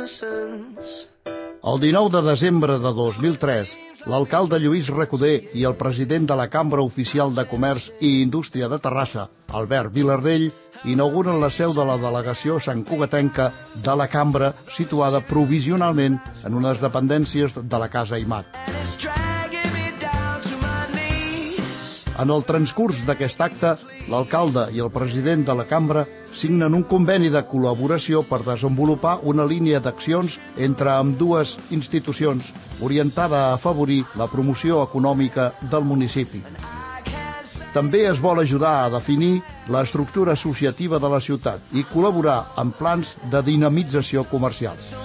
El 19 de desembre de 2003, l'alcalde Lluís Recoder i el president de la Cambra Oficial de Comerç i Indústria de Terrassa, Albert Vilardell, inauguren la seu de la delegació santcugatenca de la Cambra, situada provisionalment en unes dependències de la Casa Aimat. En el transcurs d'aquest acte, l'alcalde i el president de la Cambra signen un conveni de col·laboració per desenvolupar una línia d'accions entre ambdues institucions orientada a afavorir la promoció econòmica del municipi. També es vol ajudar a definir l'estructura associativa de la ciutat i col·laborar en plans de dinamització comercial.